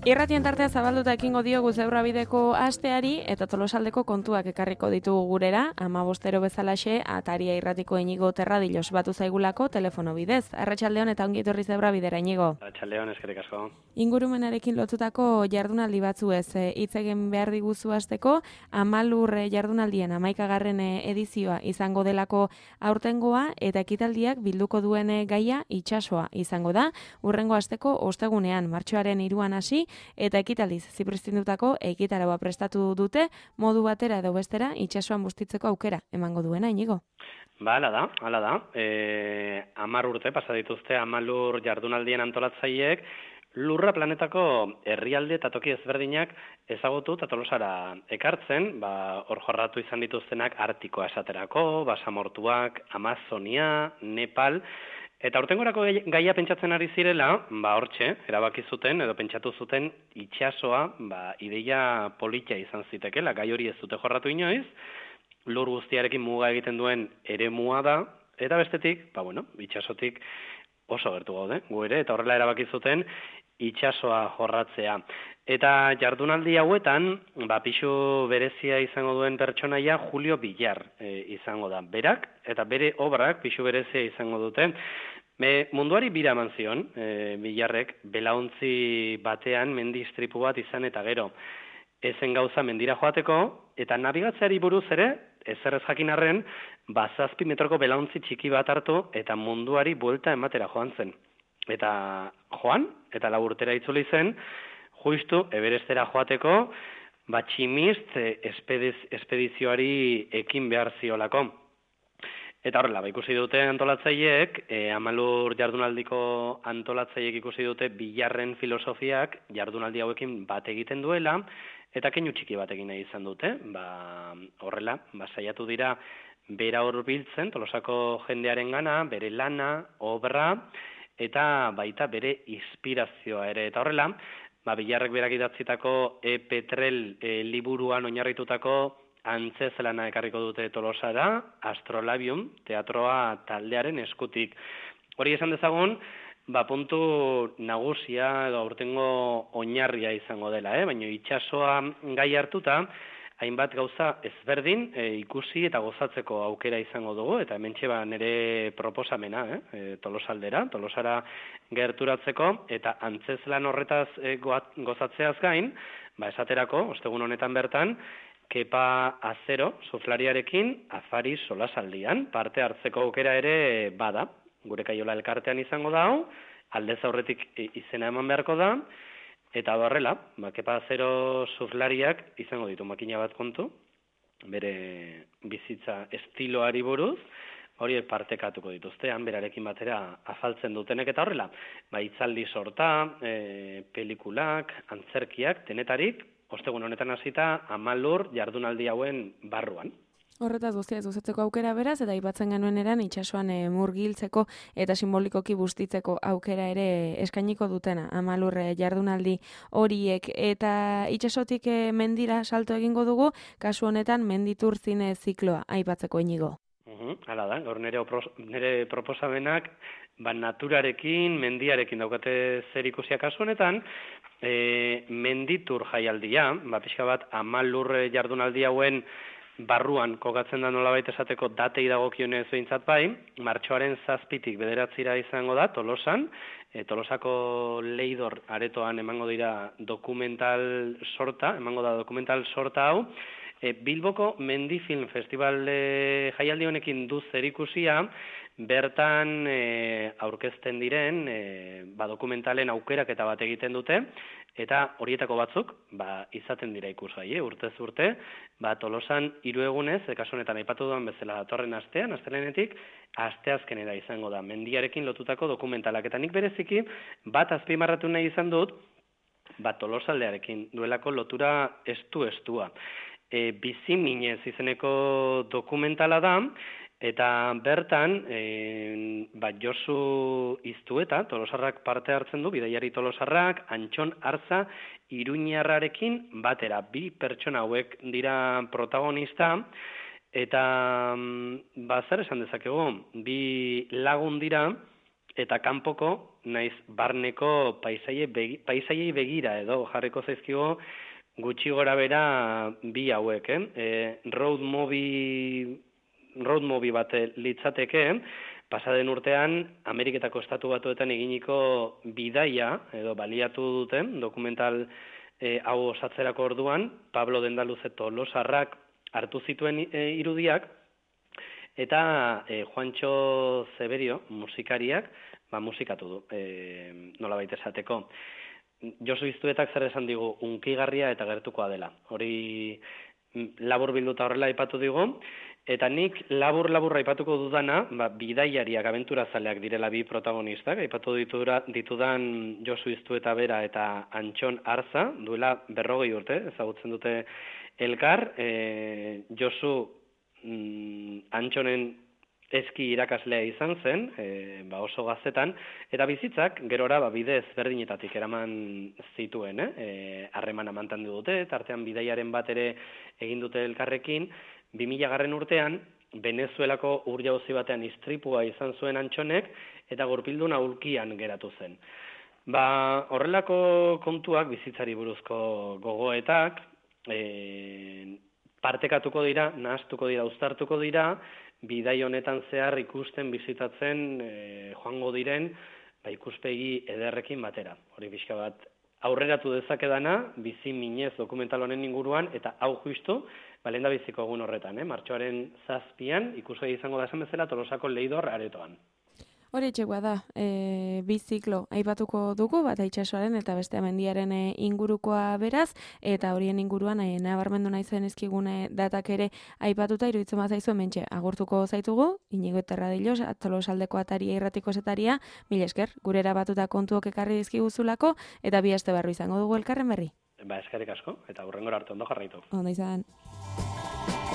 Irratien tartea zabalduta ekingo diogu Zebrabideko asteari eta Tolosaldeko kontuak ekarriko ditugu gurera, 15 bezalaxe Ataria Irratiko Inigo Terradilos batu zaigulako telefono bidez. Arratsaldeon eta ongi etorri Zebrabidera, Inigo. Arratsaldeon, eskerrik asko. Ingurumenarekin lotutako jardunaldi batzuez hitz egin behar diguzu hasteko, 10 jardunaldien 11. edizioa izango delako aurtengoa eta ekitaldiak bilduko duen gaia itsasoa izango da. Hurrengo asteko ostegunean, martxoaren 3 hasi eta ekitaldiz zipristindutako ekitaraua prestatu dute, modu batera edo bestera itsasoan bustitzeko aukera emango duena, Inigo. Hala da. 10 urte pasa dituzte 10 lur jardunaldien antolatzaileek Lurra planetako herrialde eta toki ezberdinak ezagutu eta Tolosara ekartzen, hor jorratu izan dituztenak Artikoa esaterako, Basamortuak, Amazonia, Nepal. Eta aurtengorako gaia pentsatzen ari zirela, hortxe, erabaki zuten edo pentsatu zuten itsasoa, ideia politia izan zitekela, gai hori ez dute jorratu inoiz, lur guztiarekin muga egiten duen eremua da, eta bestetik, itsasotik oso gertu gaude, gu ere, eta horrela erabaki zuten itsasoa jorratzea. Eta jardunaldi hauetan, pixu berezia izango duen pertsonaia Julio Villar izango da. Berak eta bere obrak pixu berezia izango dute. Munduari bira eman zion, Villarrek, belaontzi batean mendistripu bat izan eta gero. Ezen gauza mendira joateko, eta nabigatzeari buruz ere, ezer ez jakin arren, 7 metroko belaontzi txiki bat hartu eta munduari buelta ematera joan zen. Eta joan, eta 4 urtera itzuli zen, justu Everestera joateko, tximist espedizioari ekin behar ziolako. Eta horrela, ikusi dute antolatzaileek, 10 lur jardunaldiko antolatzaileek ikusi dute Villarren filosofiak jardunaldi hauekin bat egiten duela, eta keinu txiki bat egin nahi izan dute. Horrela, saiatu dira bera hurbiltzen Tolosako jendearen gana, bere lana, obra, eta baita bere inspirazioa ere. Eta horrela, Villarrek berak idatzitako Petrel liburuan oinarritutako antzezlana ekarriko dute Tolosara, Astrolabium, teatroa taldearen eskutik. Hori esan dezagun, puntu nagusia edo aurtengo oinarria izango dela, baina itsasoa gai hartuta, hainbat gauza ezberdin ikusi eta gozatzeko aukera izango dugu, eta hementxe nire proposamena Tolosaldera, Tolosara gerturatzeko, eta antzezlan horretaz gozatzeaz gain, esaterako, ostegun honetan bertan, Kepa Azero, suflariarekin, afari solasaldian, parte hartzeko aukera ere bada. Gure Kaiola elkartean izango da hau, aldez aurretik izena eman beharko da, eta horrela, Kepa Azero suflariak izango ditu makina bat kontu, bere bizitza estiloari buruz, hori partekatuko dituztean, berarekin batera afaltzen dutenek, eta horrela, hitzaldi sorta, pelikulak, antzerkiak, denetarik, ostegun honetan hasita 10 lur jardunaldi hauen barruan. Horretaz guztiaz gozatzeko aukera beraz, eta aipatzen genuen eran itsasoan murgiltzeko eta simbolikoki bustitzeko aukera ere eskainiko dutena 10 lur jardunaldi horiek. Eta itsasotik mendira salto egingo dugu, kasu honetan menditur zine zikloa aipatzeko, Inigo. Hala da, gaur nire proposamenak naturarekin, mendiarekin daukate zer ikusia kasu honetan, menditur jaialdia, pixka bat 10 lur jardunaldi hauen barruan kokatzen da nolabait esateko datei dagokionez behintzat bai, martxoaren 7tik 9 izango da Tolosan, Tolosako Leidor aretoan emango dokumental sorta hau, Bilboko Mendi Film Festival jaialdi honekin du zerikusia, bertan aurkezten diren dokumentalen aukeraketa bat egiten dute, eta horietako batzuk izaten dira ikusgai, urtez urte, Tolosan 3 egunez, kasu honetan aipatu duan bezala datorren astean, astelehenetik, asteazkenera izango da, mendiarekin lotutako dokumentalak, eta nik bereziki azpimarratu nahi izan dut, Tolosaldearekin duelako lotura estua. Bizi minez izeneko dokumentala da, eta bertan, Josu Iztueta, tolosarrak parte hartzen du, bidaiari tolosarrak, Antxon Arza, Iruñarrarekin batera. 2 pertsona hauek dira protagonista, eta zer esan dezakegu, 2 lagun dira, eta kanpoko naiz barneko paisaiei begira edo jarriko zaizkigo gutxi gora bera bi hauek, road movie bat litzateke, pasaden urtean Ameriketako Estatu Batuetan eginiko bidaia edo baliatu duten dokumental hau osatzerako orduan Pablo Dendaluze Tolosarrak hartu zituen irudiak eta Juancho Zeberio musikariak musikatu du, nolabait esateko. Josu Iztuetak zer esan digu, unkigarria eta gertukoa dela. Hori labur bilduta horrela aipatu digu, eta nik labur aipatuko dudana, bidaiariak, abenturazaleak direla bi protagonistak, aipatu ditudan Josu Iztueta bera eta Antxon Arza, duela 40 urte, ezagutzen dute elkar, Josu Antxonen eski irakaslea izan zen, oso gaztetan, eta bizitzak gerora bide ezberdinetatik eraman zituen, harremana mantendu dute, tartean bidaiaren bat ere egin dute elkarrekin, 2000 urtean, Venezuelako ur-jauzi batean istripua izan zuen Antxonek, eta gurpildun aulkian geratu zen. Horrelako kontuak, bizitzari buruzko gogoetak, partekatuko dira, nahastuko dira, uztartuko dira, bidai honetan zehar ikusten, bizitatzen joango diren ikuspegi ederrekin batera. Hori pixka bat aurreratu dezakedana, bizi minez dokumental honen inguruan, eta hau justu, lehen da biziko egun horretan, martxoaren 7 ikusgai izango da esan bezala Tolosako Leidor aretoan. Hori etxekoa da, bi ziklo aipatuko dugu, bat itsasoaren eta beste mendiaren ingurukoa beraz, eta horien inguruan nabarmendu nahi zuen ezkigune datak ere aipatuta iruditzen bazaizu hementxe agurtuko zaitugu, Inigo Terradillos, Tolosaldeko ataria irratiko zetaria, mila esker, gurera batuta kontuok ekarri dizkiguzulako, eta bi aste barru izango dugu elkarren berri. Eskerrik asko, eta hurrengora arte ondo jarraitu. Ondo izan.